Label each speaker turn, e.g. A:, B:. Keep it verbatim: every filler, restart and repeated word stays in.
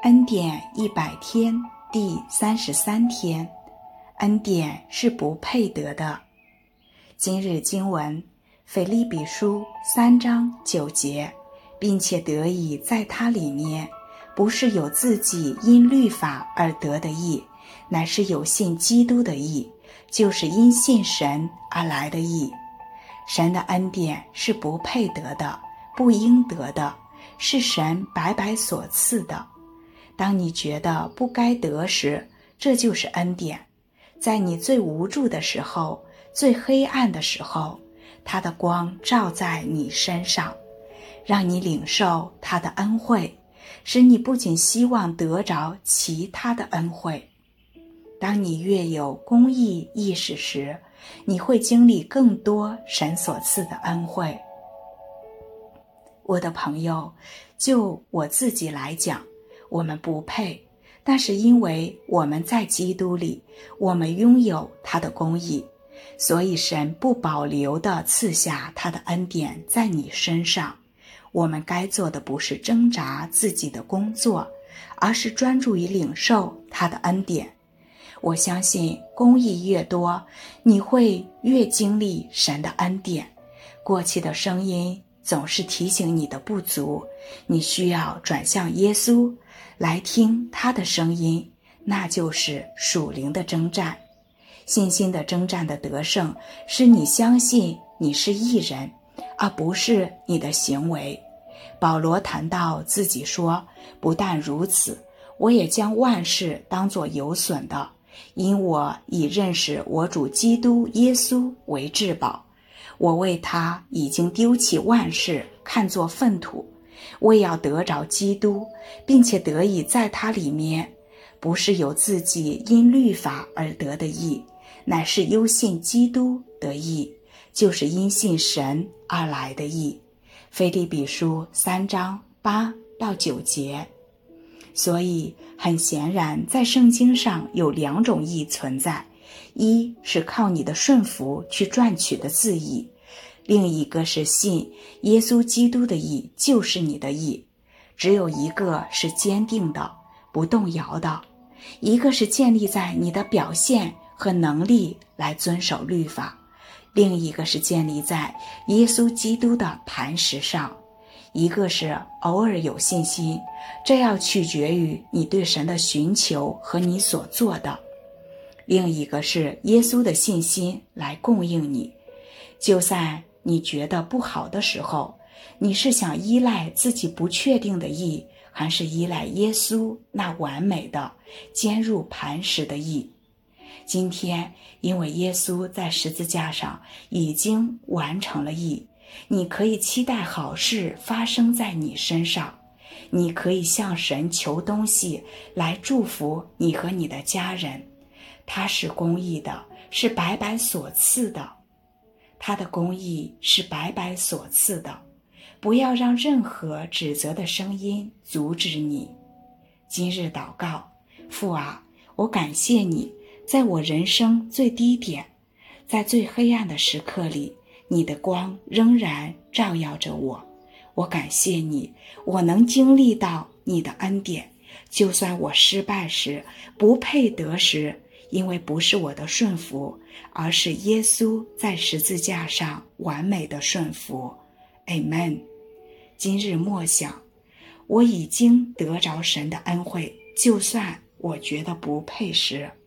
A: 恩典一百天第三十三天，恩典是不配得的。今日经文，腓立比书三章九节，并且得以在它里面，不是有自己因律法而得的义，乃是有信基督的义，就是因信神而来的义。神的恩典是不配得的，不应得的，是神白白所赐的。当你觉得不该得时，这就是恩典。在你最无助的时候，最黑暗的时候，他的光照在你身上，让你领受他的恩惠，使你不仅希望得着其他的恩惠。当你越有公义意识时，你会经历更多神所赐的恩惠。我的朋友，就我自己来讲，我们不配，但是因为我们在基督里，我们拥有他的公义，所以神不保留地赐下他的恩典在你身上。我们该做的不是挣扎自己的工作，而是专注于领受他的恩典。我相信公义越多，你会越经历神的恩典。过去的声音总是提醒你的不足，你需要转向耶稣，来听他的声音，那就是属灵的征战。信心的征战的得胜，是你相信你是义人，而不是你的行为。保罗谈到自己说，不但如此，我也将万事当作有损的，因我已认识我主基督耶稣为至宝。我为他已经丢弃万事，看作粪土，为要得着基督，并且得以在他里面，不是有自己因律法而得的义，乃是由信基督得义，就是因信神而来的义。腓立比书三章八到九节。所以很显然，在圣经上有两种义存在，一是靠你的顺服去赚取的自义，另一个是信耶稣基督的义就是你的义。只有一个是坚定的，不动摇的，一个是建立在你的表现和能力来遵守律法，另一个是建立在耶稣基督的磐石上。一个是偶尔有信心，这要取决于你对神的寻求和你所做的；另一个是耶稣的信心来供应你。就算你觉得不好的时候，你是想依赖自己不确定的义，还是依赖耶稣那完美的坚如磐石的义？今天因为耶稣在十字架上已经完成了义，你可以期待好事发生在你身上，你可以向神求东西来祝福你和你的家人。他是公义的，是白白所赐的，他的公义是白白所赐的，不要让任何指责的声音阻止你。今日祷告，父啊，我感谢你，在我人生最低点，在最黑暗的时刻里，你的光仍然照耀着我。我感谢你，我能经历到你的恩典，就算我失败时，不配得时，因为不是我的顺服，而是耶稣在十字架上完美的顺服。 Amen。 今日默想，我已经得着神的恩惠，就算我觉得不配时。